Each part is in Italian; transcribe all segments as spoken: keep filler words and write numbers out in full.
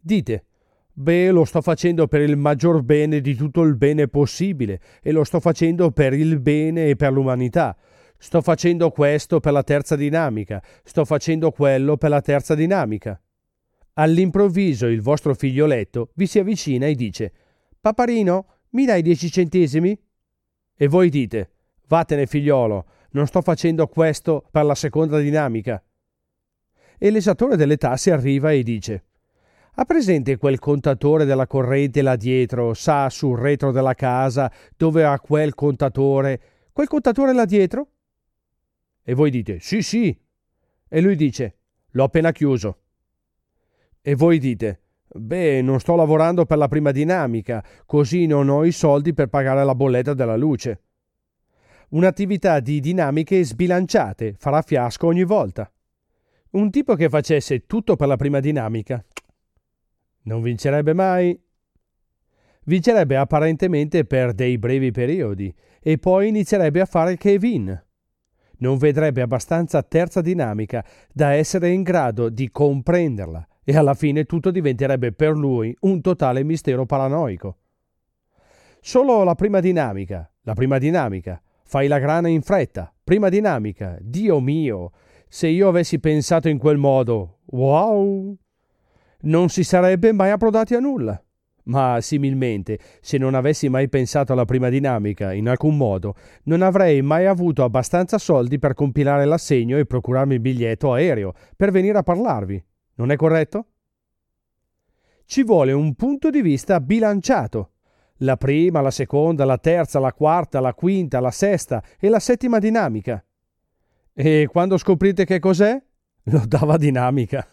Dite: beh, lo sto facendo per il maggior bene di tutto il bene possibile e lo sto facendo per il bene e per l'umanità. Sto facendo questo per la terza dinamica, sto facendo quello per la terza dinamica. All'improvviso il vostro figlioletto vi si avvicina e dice: Paparino, mi dai dieci centesimi? E voi dite: vattene figliolo, non sto facendo questo per la seconda dinamica. E l'esattore delle tasse arriva e dice: ha presente quel contatore della corrente là dietro, sa, sul retro della casa, dove ha quel contatore, quel contatore là dietro? E voi dite: sì, sì. E lui dice: l'ho appena chiuso. E voi dite: beh, non sto lavorando per la prima dinamica, così non ho i soldi per pagare la bolletta della luce. Un'attività di dinamiche sbilanciate farà fiasco ogni volta. Un tipo che facesse tutto per la prima dinamica non vincerebbe mai. Vincerebbe apparentemente per dei brevi periodi e poi inizierebbe a fare Kevin. Non vedrebbe abbastanza terza dinamica da essere in grado di comprenderla e alla fine tutto diventerebbe per lui un totale mistero paranoico. Solo la prima dinamica, la prima dinamica, fai la grana in fretta, prima dinamica, Dio mio, se io avessi pensato in quel modo, wow, non si sarebbe mai approdati a nulla. Ma similmente, se non avessi mai pensato alla prima dinamica in alcun modo, non avrei mai avuto abbastanza soldi per compilare l'assegno e procurarmi il biglietto aereo per venire a parlarvi. Non è corretto? Ci vuole un punto di vista bilanciato. La prima, la seconda, la terza, la quarta, la quinta, la sesta e la settima dinamica. E quando scoprite che cos'è? L'ottava dinamica.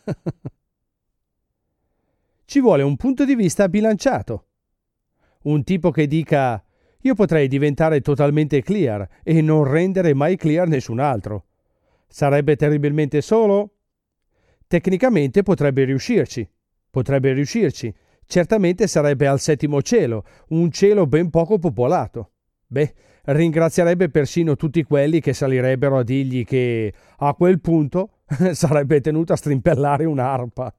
Ci vuole un punto di vista bilanciato. Un tipo che dica: io potrei diventare totalmente clear e non rendere mai clear nessun altro. Sarebbe terribilmente solo? Tecnicamente potrebbe riuscirci. Potrebbe riuscirci. Certamente sarebbe al settimo cielo, un cielo ben poco popolato. Beh, ringrazierebbe persino tutti quelli che salirebbero a dirgli che, a quel punto, sarebbe tenuto a strimpellare un'arpa.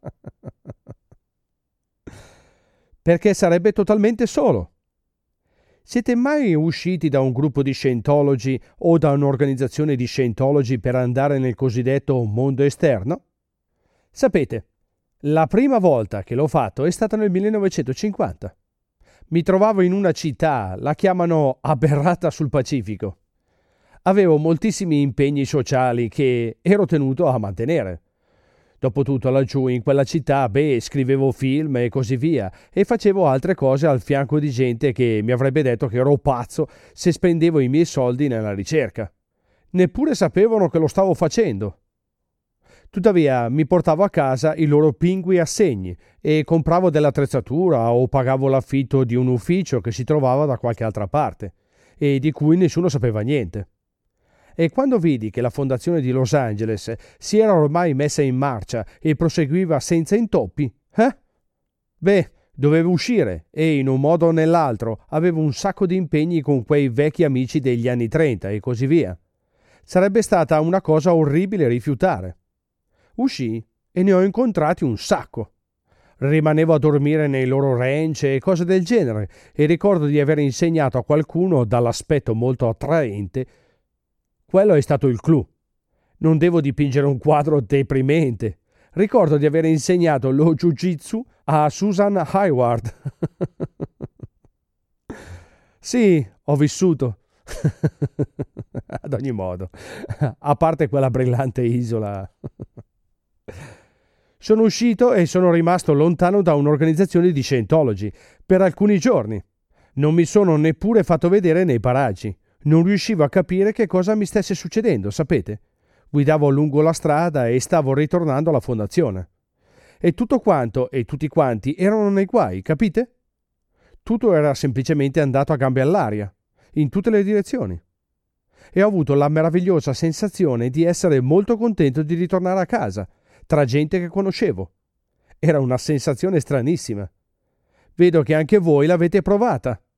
Perché sarebbe totalmente solo. Siete mai usciti da un gruppo di scientologi o da un'organizzazione di scientologi per andare nel cosiddetto mondo esterno? Sapete, la prima volta che l'ho fatto è stata nel millenovecentocinquanta. Mi trovavo in una città, la chiamano Aberrata sul Pacifico. Avevo moltissimi impegni sociali che ero tenuto a mantenere. Dopotutto laggiù in quella città, beh, scrivevo film e così via e facevo altre cose al fianco di gente che mi avrebbe detto che ero pazzo se spendevo i miei soldi nella ricerca. Neppure sapevano che lo stavo facendo. Tuttavia mi portavo a casa i loro pingui assegni e compravo dell'attrezzatura o pagavo l'affitto di un ufficio che si trovava da qualche altra parte e di cui nessuno sapeva niente. E quando vidi che la fondazione di Los Angeles si era ormai messa in marcia e proseguiva senza intoppi, eh? Beh, dovevo uscire e in un modo o nell'altro avevo un sacco di impegni con quei vecchi amici degli anni trenta e così via. Sarebbe stata una cosa orribile rifiutare. Uscii e ne ho incontrati un sacco. Rimanevo a dormire nei loro ranch e cose del genere e ricordo di aver insegnato a qualcuno dall'aspetto molto attraente. Quello è stato il clou. Non devo dipingere un quadro deprimente. Ricordo di aver insegnato lo jiu-jitsu a Susan Hayward. Sì, ho vissuto. Ad ogni modo, a parte quella brillante isola. Sono uscito e sono rimasto lontano da un'organizzazione di scientologi per alcuni giorni. Non mi sono neppure fatto vedere nei paraggi. Non riuscivo a capire che cosa mi stesse succedendo, sapete? Guidavo lungo la strada e stavo ritornando alla fondazione. E tutto quanto e tutti quanti erano nei guai, capite? Tutto era semplicemente andato a gambe all'aria, in tutte le direzioni. E ho avuto la meravigliosa sensazione di essere molto contento di ritornare a casa, tra gente che conoscevo. Era una sensazione stranissima. Vedo che anche voi l'avete provata.